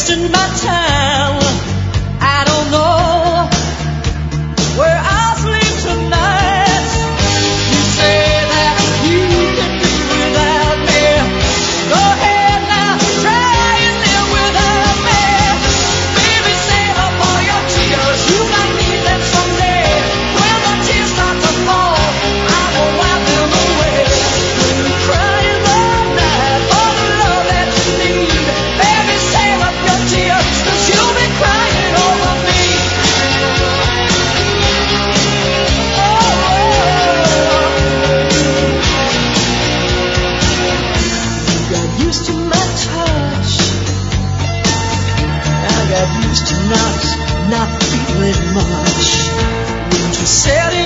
wasting my time. I don't know where I'll sleep tonight. You say that you can do without me. Go ahead now, try and live without me. Baby, save up all your tears. You might need them someday. When the tears start to fall, I will wipe them away. When you're crying all night for the love that you need, baby, save up your tears, 'cause you'll be crying over me. You got used to my touch. I got used to not feeling much. When you said